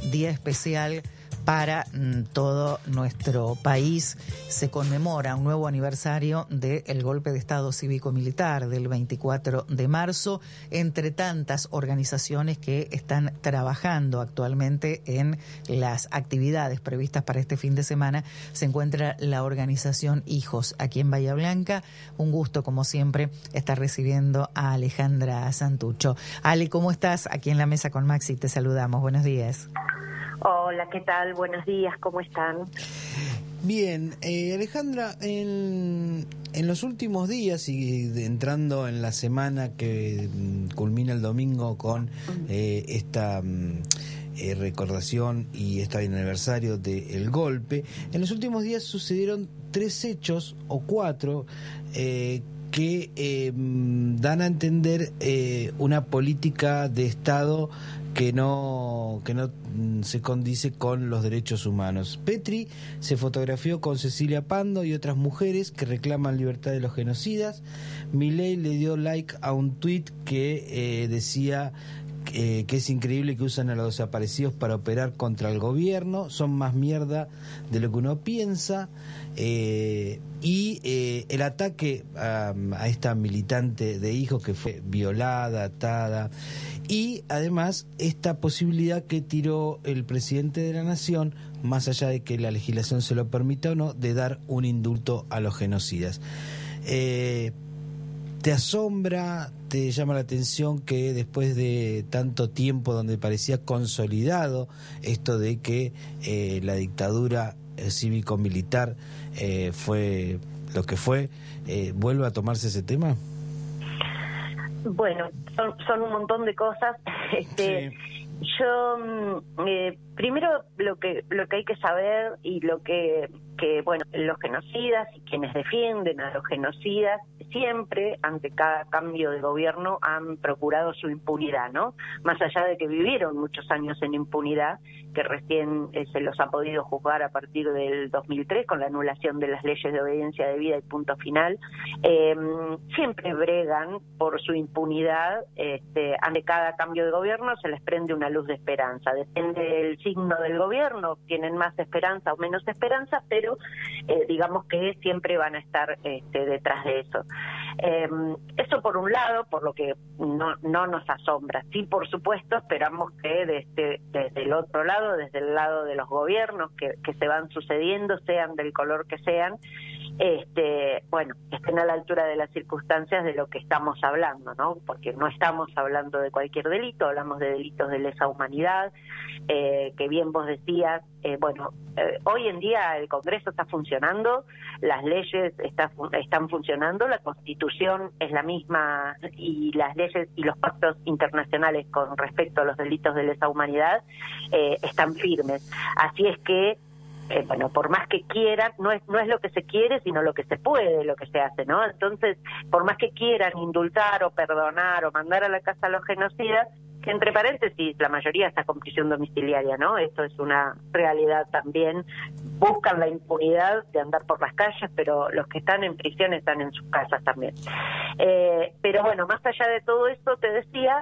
día especial para todo nuestro país. Se conmemora un nuevo aniversario del golpe de Estado cívico-militar del 24 de marzo, entre tantas organizaciones que están trabajando actualmente en las actividades previstas para este fin de semana. Se encuentra la organización Hijos aquí en Bahía Blanca. Un gusto, como siempre, estar recibiendo a Alejandra Santucho. Ale, ¿cómo estás? Aquí en la mesa con Maxi te saludamos. Buenos días. Hola, ¿qué tal? Buenos días, ¿cómo están? Bien, Alejandra, en los últimos días y entrando en la semana que culmina el domingo con esta recordación y este aniversario del golpe, en los últimos días sucedieron 3 hechos o 4 que dan a entender una política de Estado que no se condice con los derechos humanos. Petri se fotografió con Cecilia Pando y otras mujeres que reclaman libertad de los genocidas. Milei le dio like a un tuit que decía que es increíble que usan a los desaparecidos para operar contra el gobierno, son más mierda de lo que uno piensa. Y el ataque a esta militante de Hijos que fue violada, atada, y además esta posibilidad que tiró el presidente de la Nación, más allá de que la legislación se lo permita o no, de dar un indulto a los genocidas. ¿Te asombra, te llama la atención que después de tanto tiempo donde parecía consolidado esto de que la dictadura cívico-militar fue lo que fue, vuelva a tomarse ese tema? Bueno, son un montón de cosas. Sí. Yo primero lo que hay que saber y lo que bueno, los genocidas y quienes defienden a los genocidas siempre, ante cada cambio de gobierno, han procurado su impunidad, ¿no? Más allá de que vivieron muchos años en impunidad, que recién se los ha podido juzgar a partir del 2003 con la anulación de las leyes de obediencia debida y punto final, siempre bregan por su impunidad. Ante cada cambio de gobierno se les prende una luz de esperanza. Depende del signo del gobierno, tienen más esperanza o menos esperanza, pero digamos que siempre van a estar detrás de eso. Eso por un lado, por lo que no nos asombra. Sí, por supuesto, esperamos que desde el otro lado, desde el lado de los gobiernos que se van sucediendo, sean del color que sean, bueno, estén a la altura de las circunstancias de lo que estamos hablando, ¿no? Porque no estamos hablando de cualquier delito, hablamos de delitos de lesa humanidad, que bien vos decías. Hoy en día el Congreso está funcionando, las leyes están funcionando, la Constitución es la misma y las leyes y los pactos internacionales con respecto a los delitos de lesa humanidad están firmes. Así es que por más que quieran, no es lo que se quiere, sino lo que se puede, lo que se hace, ¿no? Entonces, por más que quieran indultar o perdonar o mandar a la casa a los genocidas, que entre paréntesis la mayoría está con prisión domiciliaria, ¿no? Esto es una realidad también. Buscan la impunidad de andar por las calles, pero los que están en prisión están en sus casas también. Pero bueno, más allá de todo esto, te decía,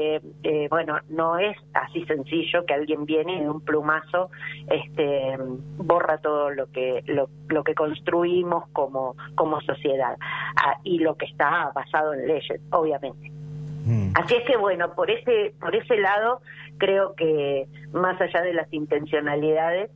no es así sencillo que alguien viene y de un plumazo borra todo lo que construimos como sociedad, y lo que está basado en leyes, obviamente. Así es que bueno, por ese lado creo que más allá de las intencionalidades,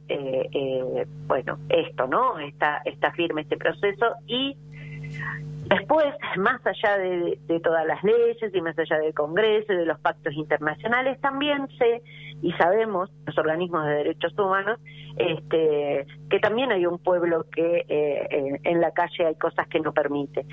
esto, ¿no? Está firme este proceso. Y después, más allá de todas las leyes y más allá del Congreso y de los pactos internacionales, también sabemos, los organismos de derechos humanos, que también hay un pueblo que en la calle hay cosas que no permite.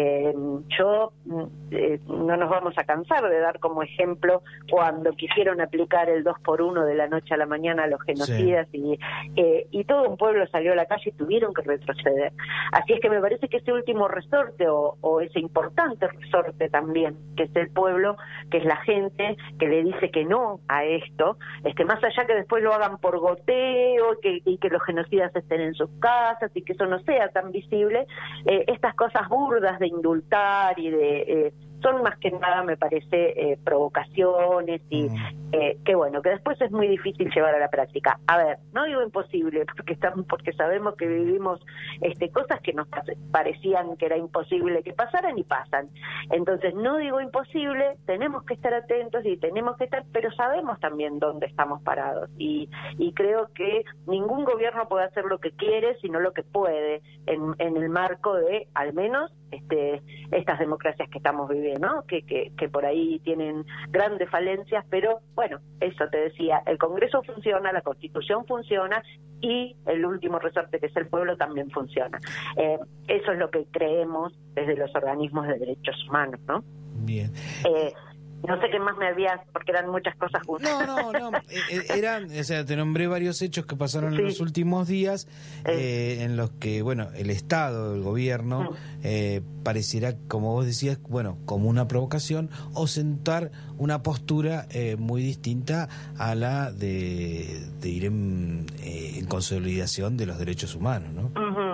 No nos vamos a cansar de dar como ejemplo cuando quisieron aplicar el 2x1 de la noche a la mañana a los genocidas, sí. y todo un pueblo salió a la calle y tuvieron que retroceder. Así es que me parece que ese último resorte o ese importante resorte también, que es el pueblo, que es la gente que le dice que no a esto, más allá que después lo hagan por goteo y que los genocidas estén en sus casas y que eso no sea tan visible, estas cosas burdas de indultar y de son más que nada, me parece, provocaciones y que bueno, que después es muy difícil llevar a la práctica. A ver, no digo imposible, porque sabemos que vivimos cosas que nos parecían que era imposible que pasaran y pasan. Entonces, no digo imposible, tenemos que estar atentos y tenemos que estar, pero sabemos también dónde estamos parados. Y creo que ningún gobierno puede hacer lo que quiere, sino lo que puede, en el marco de, al menos, estas democracias que estamos viviendo, ¿no? Que por ahí tienen grandes falencias, pero bueno, eso te decía, el Congreso funciona, la Constitución funciona y el último resorte, que es el pueblo, también funciona. Eso es lo que creemos desde los organismos de derechos humanos, ¿no? Bien. No sé qué más me habías, porque eran muchas cosas juntas. No. Eran, o sea, te nombré varios hechos que pasaron en los últimos días, en los que, bueno, el Estado, el gobierno, pareciera, como vos decías, bueno, como una provocación, o sentar una postura muy distinta a la de ir en consolidación de los derechos humanos, ¿no?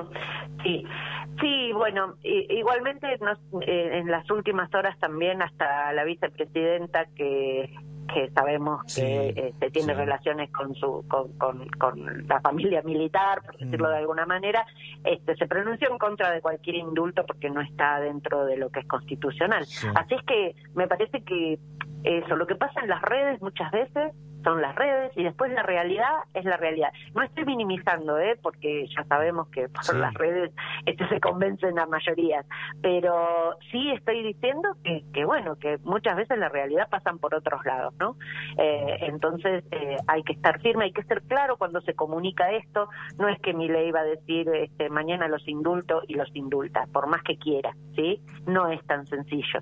Sí, bueno, igualmente en las últimas horas también hasta la vicepresidenta que sabemos que tiene relaciones con la familia militar, por decirlo de alguna manera, se pronunció en contra de cualquier indulto porque no está dentro de lo que es constitucional. Así es que me parece que eso, lo que pasa en las redes muchas veces son las redes y después la realidad es la realidad. No estoy minimizando, porque ya sabemos que por las redes se convencen a mayorías, pero sí estoy diciendo que bueno, que muchas veces la realidad pasan por otros lados, ¿no? Entonces hay que estar firme, hay que ser claro cuando se comunica esto. No es que Milei va a decir mañana los indulto y los indulta, por más que quiera, ¿sí? No es tan sencillo.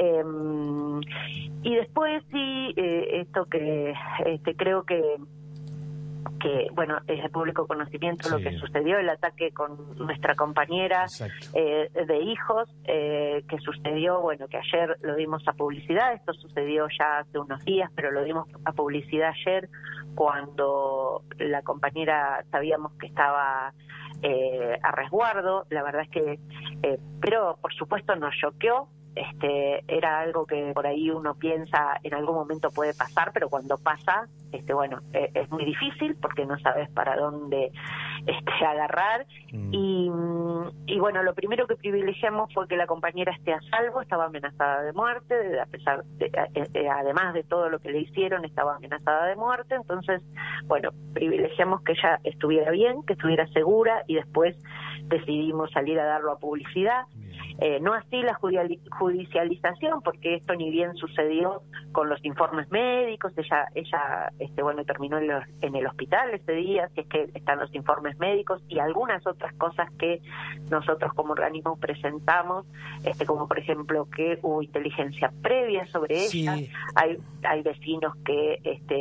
Y después sí, esto que creo que bueno, es de público conocimiento lo que sucedió, el ataque con nuestra compañera de hijos, que sucedió, bueno, que ayer lo dimos a publicidad. Esto sucedió ya hace unos días, pero lo dimos a publicidad ayer cuando la compañera sabíamos que estaba a resguardo. La verdad es que, pero por supuesto nos choqueó. Era algo que por ahí uno piensa en algún momento puede pasar, pero cuando pasa, bueno, es muy difícil porque no sabes para dónde agarrar. Y bueno, lo primero que privilegiamos fue que la compañera esté a salvo. Estaba amenazada de muerte, a pesar de, además de todo lo que le hicieron, estaba amenazada de muerte. Entonces, bueno, privilegiamos que ella estuviera bien, que estuviera segura, y después decidimos salir a darlo a publicidad. No así la judicialización, porque esto ni bien sucedió con los informes médicos. Ella bueno, terminó en el hospital ese día, si es que están los informes médicos y algunas otras cosas que nosotros como organismo presentamos, como por ejemplo que hubo inteligencia previa sobre ella. Hay vecinos que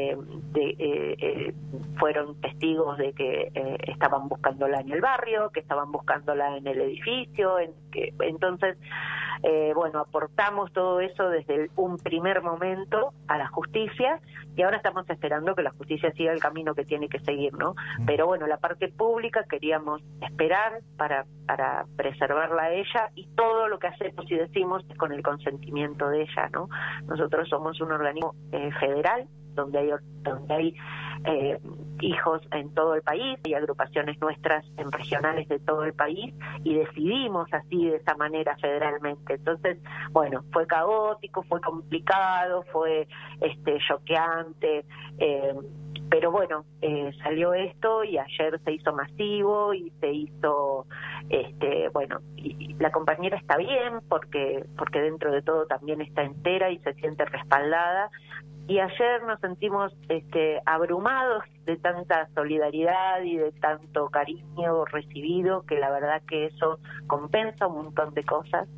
fueron testigos de que estaban buscándola en el barrio, que estaban buscándola en el edificio, entonces bueno, aportamos todo eso desde un primer momento a la justicia, y ahora estamos esperando que la justicia siga el camino que tiene que seguir, ¿no? Pero bueno, la parte pública queríamos esperar para preservarla a ella, y todo lo que hacemos y decimos es con el consentimiento de ella, ¿no? Nosotros somos un organismo federal donde hay hijos en todo el país, hay agrupaciones nuestras en regionales de todo el país, y decidimos así, de esa manera, federalmente. Entonces, bueno, fue caótico, fue complicado, fue choqueante, pero bueno, salió esto, y ayer se hizo masivo y se hizo, bueno, y la compañera está bien porque dentro de todo también está entera y se siente respaldada. Y ayer nos sentimos abrumados de tanta solidaridad y de tanto cariño recibido, que la verdad que eso compensa un montón de cosas,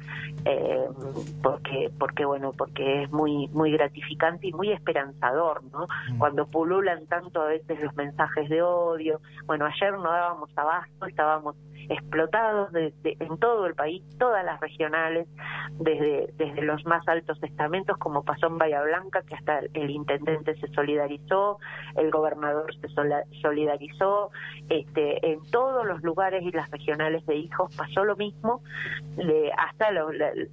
porque bueno, porque es muy muy gratificante y muy esperanzador, ¿no? Cuando pululan tanto a veces los mensajes de odio. Bueno, ayer no dábamos abasto, estábamos explotados en todo el país, todas las regionales, desde los más altos estamentos, como pasó en Bahía Blanca, que hasta el intendente se solidarizó, el gobernador se solidarizó, en todos los lugares y las regionales de hijos pasó lo mismo, hasta los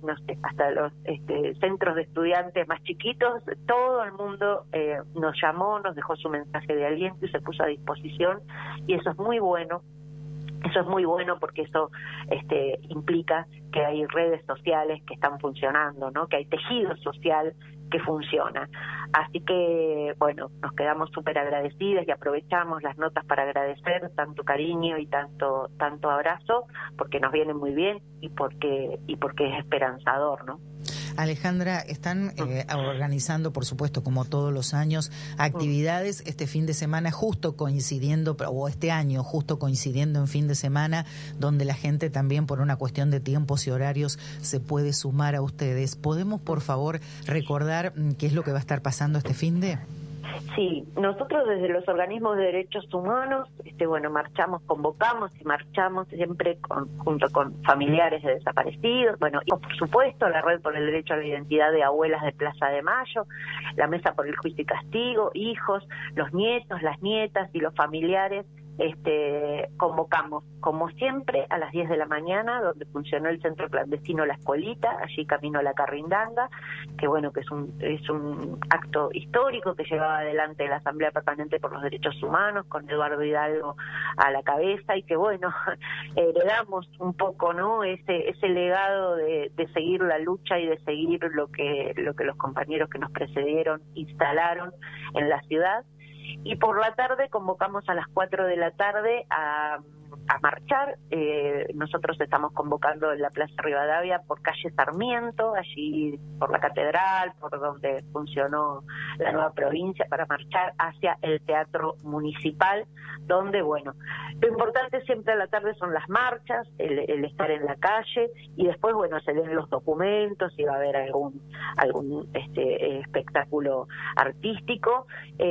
centros de estudiantes más chiquitos, todo el mundo nos llamó, nos dejó su mensaje de aliento y se puso a disposición, y eso es muy bueno. Eso es muy bueno porque eso implica que hay redes sociales que están funcionando, ¿no? Que hay tejido social que funciona. Así que, bueno, nos quedamos súper agradecidas y aprovechamos las notas para agradecer tanto cariño y tanto abrazo, porque nos viene muy bien y porque es esperanzador, ¿no? Alejandra, están organizando, por supuesto, como todos los años, actividades este fin de semana justo coincidiendo, o este año justo coincidiendo en fin de semana, donde la gente también por una cuestión de tiempos y horarios se puede sumar a ustedes. ¿Podemos, por favor, recordar qué es lo que va a estar pasando este fin de? Sí, nosotros desde los organismos de derechos humanos, convocamos y marchamos siempre junto con familiares de desaparecidos, bueno, y por supuesto la Red por el Derecho a la Identidad de Abuelas de Plaza de Mayo, la Mesa por el Juicio y Castigo, hijos, los nietos, las nietas y los familiares. Convocamos, como siempre, a las 10 de la mañana, donde funcionó el centro clandestino La Escuelita, allí camino a la Carrindanga, que bueno, que es un acto histórico que llevaba adelante la Asamblea Permanente por los Derechos Humanos, con Eduardo Hidalgo a la cabeza, y que bueno, heredamos un poco, ¿no?, ese legado de seguir la lucha y de seguir lo que los compañeros que nos precedieron instalaron en la ciudad. Y por la tarde convocamos a las 4 de la tarde a marchar. Nosotros estamos convocando en la Plaza Rivadavia por calle Sarmiento, allí por la Catedral, por donde funcionó la nueva provincia, para marchar hacia el Teatro Municipal, donde, bueno, lo importante siempre a la tarde son las marchas, el estar en la calle, y después, bueno, se leen los documentos y va a haber algún espectáculo artístico,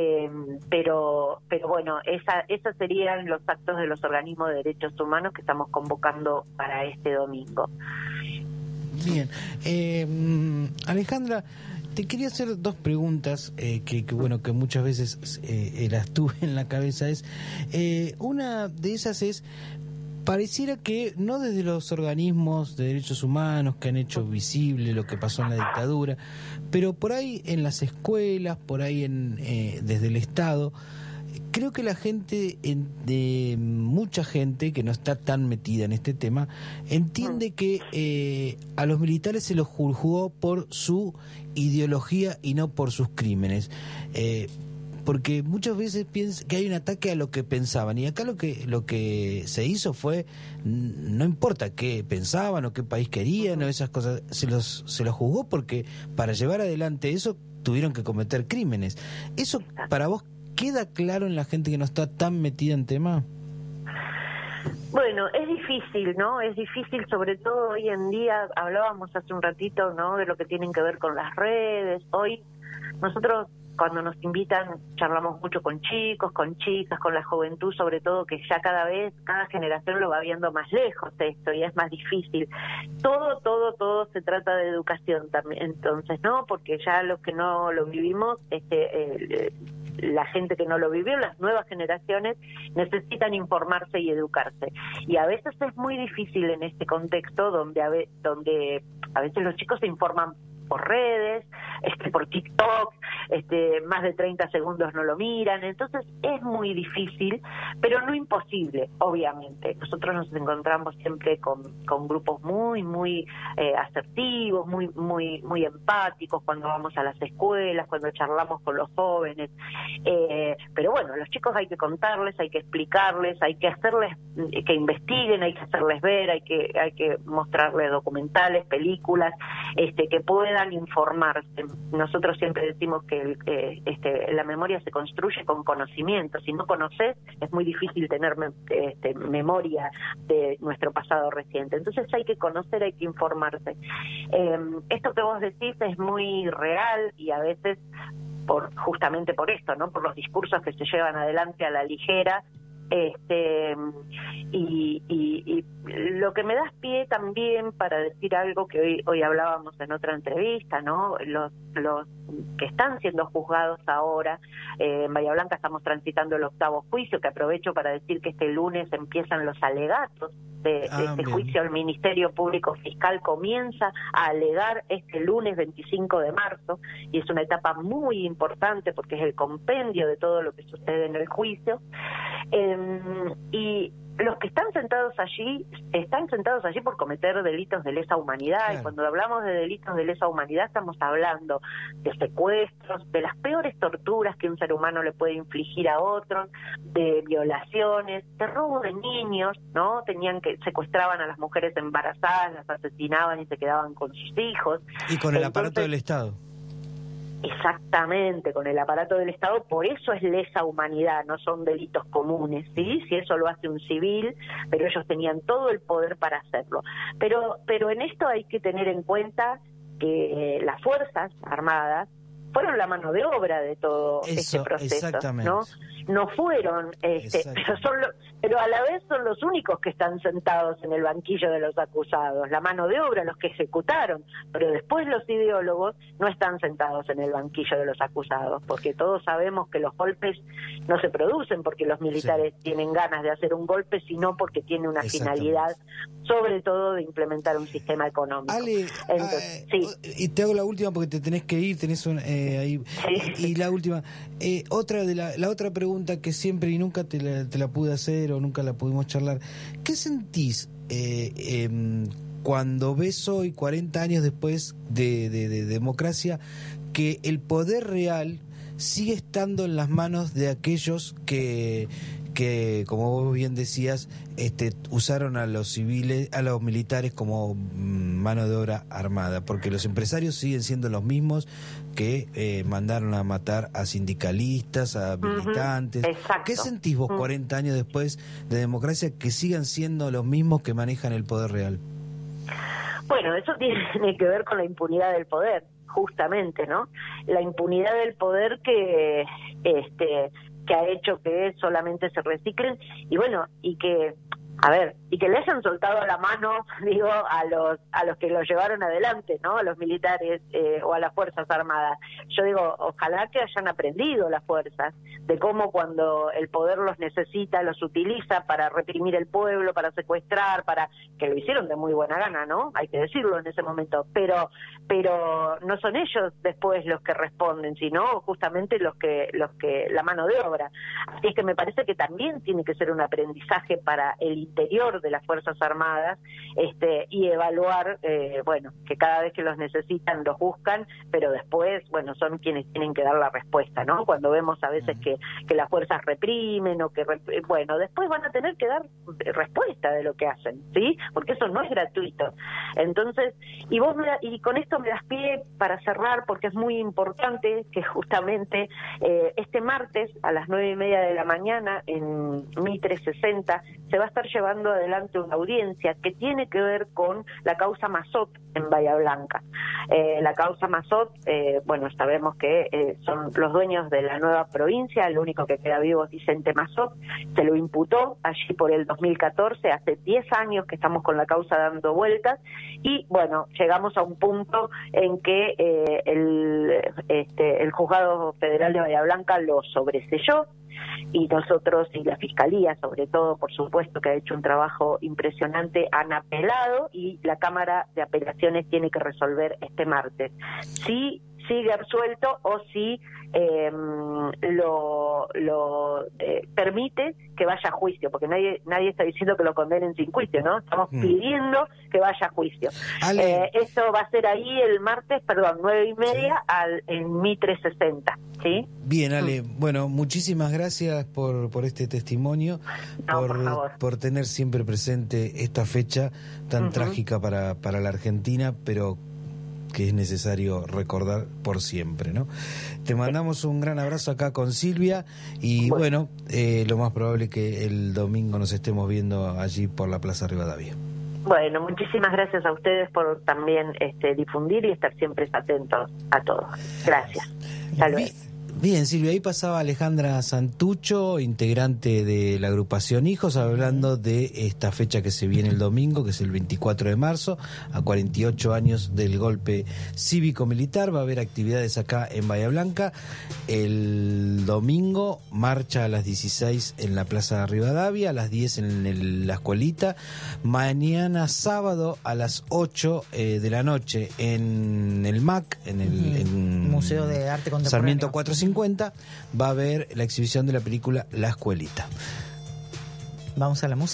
pero bueno, esos serían los actos de los organismos de derechos humanos que estamos convocando para este domingo. Bien, Alejandra, te quería hacer dos preguntas que muchas veces las tuve en la cabeza. Una de esas es, pareciera que no desde los organismos de derechos humanos que han hecho visible lo que pasó en la dictadura, pero por ahí en las escuelas, por ahí desde el Estado, creo que la gente, mucha gente que no está tan metida en este tema, entiende que a los militares se los juzgó por su ideología y no por sus crímenes. Porque muchas veces piensan que hay un ataque a lo que pensaban, y acá lo que se hizo fue, no importa qué pensaban o qué país querían o esas cosas, se los juzgó porque para llevar adelante eso tuvieron que cometer crímenes. ¿Eso para vos queda claro en la gente que no está tan metida en tema? Bueno, es difícil, ¿no? Es difícil, sobre todo hoy en día. Hablábamos hace un ratito, ¿no?, de lo que tienen que ver con las redes. Hoy nosotros, cuando nos invitan, charlamos mucho con chicos, con chicas, con la juventud, sobre todo, que ya cada generación lo va viendo más lejos esto, y es más difícil. Todo se trata de educación también, entonces, ¿no? Porque ya los que no lo vivimos, la gente que no lo vivió, las nuevas generaciones, necesitan informarse y educarse. Y a veces es muy difícil en este contexto donde a veces los chicos se informan por redes, por TikTok, más de 30 segundos no lo miran, entonces es muy difícil, pero no imposible, obviamente. Nosotros nos encontramos siempre con grupos muy asertivos, muy empáticos cuando vamos a las escuelas, cuando charlamos con los jóvenes, pero bueno, a los chicos hay que contarles, hay que explicarles, hay que hacerles que investiguen, hay que hacerles ver, hay que mostrarles documentales, películas, que puedan informarse. Nosotros siempre decimos que la memoria se construye con conocimiento. Si no conoces, es muy difícil tener memoria de nuestro pasado reciente. Entonces hay que conocer, hay que informarse. Esto que vos decís es muy real, y a veces justamente por esto, ¿no?, por los discursos que se llevan adelante a la ligera, Y lo que me das pie también para decir algo que hoy hablábamos en otra entrevista, ¿no? Los que están siendo juzgados ahora, en Bahía Blanca estamos transitando el 8º juicio, que aprovecho para decir que este lunes empiezan los alegatos de este juicio. El Ministerio Público Fiscal comienza a alegar este lunes 25 de marzo, y es una etapa muy importante porque es el compendio de todo lo que sucede en el juicio. Y los que están sentados allí por cometer delitos de lesa humanidad, claro. Y cuando hablamos de delitos de lesa humanidad estamos hablando de secuestros, de las peores torturas que un ser humano le puede infligir a otros, de violaciones, de robo de niños, ¿no? Secuestraban a las mujeres embarazadas, las asesinaban y se quedaban con sus hijos. Y con el aparato del Estado. Exactamente, con el aparato del Estado, por eso es lesa humanidad, no son delitos comunes, ¿sí? Si eso lo hace un civil, pero ellos tenían todo el poder para hacerlo. Pero en esto hay que tener en cuenta que las Fuerzas Armadas fueron la mano de obra de todo este proceso, ¿no? No fueron, pero a la vez son los únicos que están sentados en el banquillo de los acusados, la mano de obra, los que ejecutaron, pero después los ideólogos no están sentados en el banquillo de los acusados, porque todos sabemos que los golpes no se producen porque los militares tienen ganas de hacer un golpe, sino porque tiene una finalidad, sobre todo de implementar un sistema económico. Ale, y te hago la última porque te tenés que ir, tenés ahí, y la última, la otra pregunta que siempre y nunca te la pude hacer o nunca la pudimos charlar. ¿Qué sentís cuando ves hoy, 40 años después de democracia, que el poder real sigue estando en las manos de aquellos que como vos bien decías, usaron a los civiles, a los militares como mano de obra armada, porque los empresarios siguen siendo los mismos que mandaron a matar a sindicalistas, a militantes? Exacto. ¿Qué sentís vos 40 años después de democracia que sigan siendo los mismos que manejan el poder real? Bueno, eso tiene que ver con la impunidad del poder, justamente, ¿no? La impunidad del poder que ha hecho que solamente se reciclen y que le hayan soltado la mano, digo, a los que los llevaron adelante, ¿no? A los militares o a las Fuerzas Armadas. Yo digo, ojalá que hayan aprendido las fuerzas de cómo cuando el poder los necesita, los utiliza para reprimir el pueblo, para secuestrar, que lo hicieron de muy buena gana, ¿no? Hay que decirlo en ese momento, pero no son ellos después los que responden, sino justamente los que la mano de obra. Así es que me parece que también tiene que ser un aprendizaje para el interior de las Fuerzas Armadas, y evaluar, que cada vez que los necesitan los buscan, pero después, son quienes tienen que dar la respuesta, ¿no? Cuando vemos a veces que las fuerzas reprimen o que, después van a tener que dar respuesta de lo que hacen, ¿sí? Porque eso no es gratuito. Entonces, y con esto me das pie para cerrar, porque es muy importante que justamente este martes a las 9:30 de la mañana en Mitre 60 se va a estar llevando adelante una audiencia que tiene que ver con la causa Mazot en Bahía Blanca. La causa Mazot, sabemos que son los dueños de la nueva provincia, el único que queda vivo es Vicente Mazot, se lo imputó allí por el 2014, hace 10 años que estamos con la causa dando vueltas, y llegamos a un punto en que el Juzgado Federal de Bahía Blanca lo sobreselló, y nosotros y la Fiscalía, sobre todo, por supuesto, que ha hecho un trabajo impresionante, han apelado, y la Cámara de Apelaciones tiene que resolver este martes si sigue absuelto o si lo permite que vaya a juicio, porque nadie está diciendo que lo condenen sin juicio, ¿no? Estamos pidiendo que vaya a juicio. Eso va a ser ahí el martes, 9:30 en Mitre 60, ¿sí? Bien, Ale, muchísimas gracias por este testimonio, por tener siempre presente esta fecha tan trágica para la Argentina, pero que es necesario recordar por siempre, ¿no? Te mandamos un gran abrazo acá con Silvia y lo más probable que el domingo nos estemos viendo allí por la Plaza Rivadavia. Bueno, muchísimas gracias a ustedes por también difundir y estar siempre atentos a todo. Gracias. Hasta luego. Bien, Silvia, ahí pasaba Alejandra Santucho, integrante de la agrupación Hijos, hablando de esta fecha que se viene el domingo, que es el 24 de marzo, a 48 años del golpe cívico-militar. Va a haber actividades acá en Bahía Blanca. El domingo, marcha a las 16 en la Plaza Rivadavia, a las 10 en la Escuelita. Mañana sábado a las 8 de la noche en el MAC, en el Museo de Arte Contemporáneo. Sarmiento 450, va a haber la exhibición de la película La Escuelita. Vamos a la música.